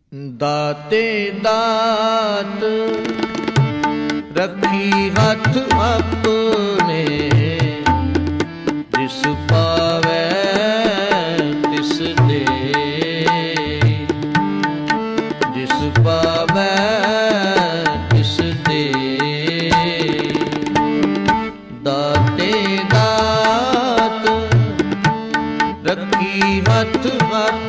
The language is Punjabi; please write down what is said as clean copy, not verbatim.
ਦਾਤੇ ਦਾਤ ਰੱਖੀ ਹੱਥ ਆਪਣੇ, ਜਿਸ ਪਾਵੈ ਤਿਸ ਦੇ, ਜਿਸ ਪਾਵੈ ਤਿਸ ਦੇ। ਦਾਤੇ ਦਾਤ ਰੱਖੀ ਹੱਥ ਆਪਣੇ,